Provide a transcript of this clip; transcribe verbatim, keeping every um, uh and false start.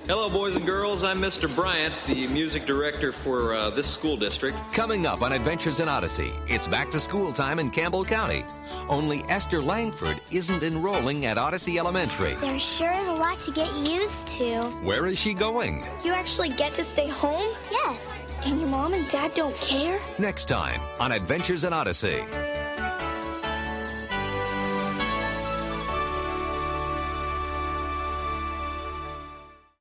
Hello, boys and girls. I'm Mister Bryant, the music director for uh, this school district. Coming up on Adventures in Odyssey, it's back to school time in Campbell County. Only Esther Langford isn't enrolling at Odyssey Elementary. There's sure a lot to get used to. Where is she going? You actually get to stay home? Yes. And your mom and dad don't care? Next time on Adventures in Odyssey.